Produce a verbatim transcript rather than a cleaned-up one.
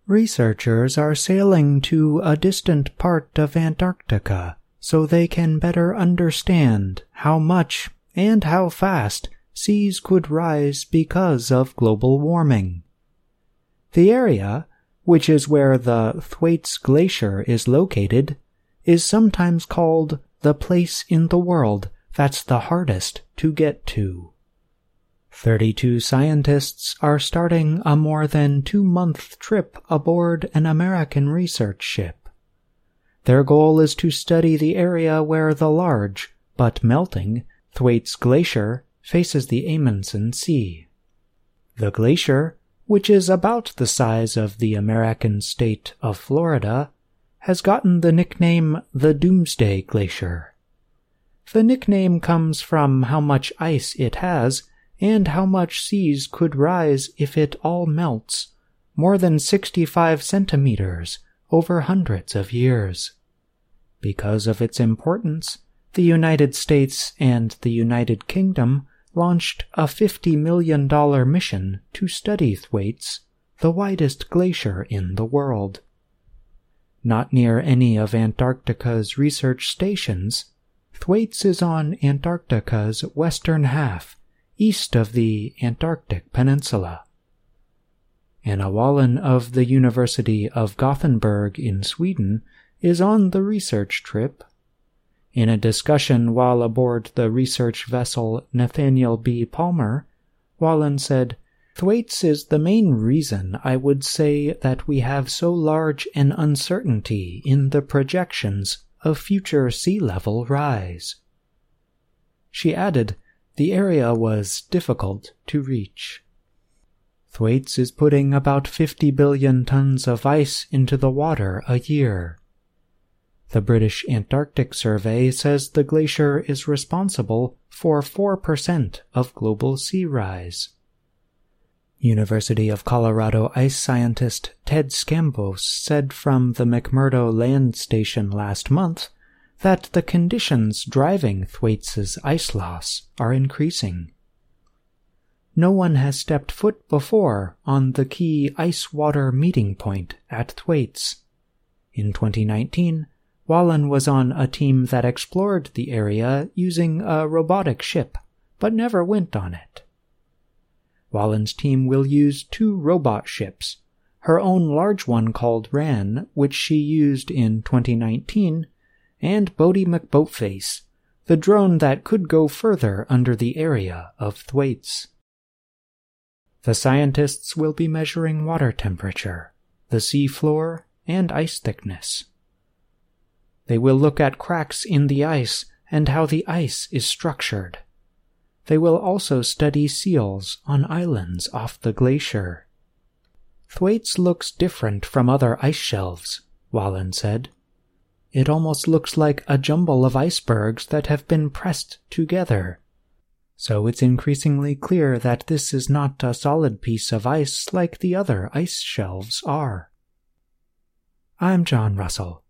Researchers are sailing to a distant part of Antarctica so they can better understand how much and how fast seas could rise because of global warming. The area, which is where the Thwaites Glacier is located, is sometimes called the place in the world that's the hardest to get to. Thirty-two scientists are starting a more than two-month trip aboard an American research ship. Their goal is to study the area where the large, but melting, Thwaites Glacier faces the Amundsen Sea. The glacier, which is about the size of the American state of Florida, has gotten the nickname the Doomsday Glacier. The nickname comes from how much ice it has and how much seas could rise if it all melts, more than sixty-five centimeters over hundreds of years. Because of its importance, the United States and the United Kingdom launched a fifty million dollars mission to study Thwaites, the widest glacier in the world. Not near any of Antarctica's research stations, Thwaites is on Antarctica's western half, east of the Antarctic Peninsula. Anna Wallin of the University of Gothenburg in Sweden is on the research trip. In a discussion while aboard the research vessel Nathaniel B. Palmer, Wallin said, "Thwaites is the main reason I would say that we have so large an uncertainty in the projections of future sea level rise." She added, the area was difficult to reach. Thwaites is putting about fifty billion tons of ice into the water a year. The British Antarctic Survey says the glacier is responsible for four percent of global sea rise. University of Colorado ice scientist Ted Scambos said from the McMurdo Land Station last month that the conditions driving Thwaites' ice loss are increasing. No one has stepped foot before on the key ice-water meeting point at Thwaites. In twenty nineteen, Wallin was on a team that explored the area using a robotic ship, but never went on it. Wallin's team will use two robot ships, her own large one called Ran, which she used in twenty nineteen, and Bodie McBoatface, the drone that could go further under the area of Thwaites. The scientists will be measuring water temperature, the sea floor, and ice thickness. They will look at cracks in the ice and how the ice is structured. They will also study seals on islands off the glacier. Thwaites looks different from other ice shelves, Wallin said. It almost looks like a jumble of icebergs that have been pressed together. So it's increasingly clear that this is not a solid piece of ice like the other ice shelves are. I'm John Russell.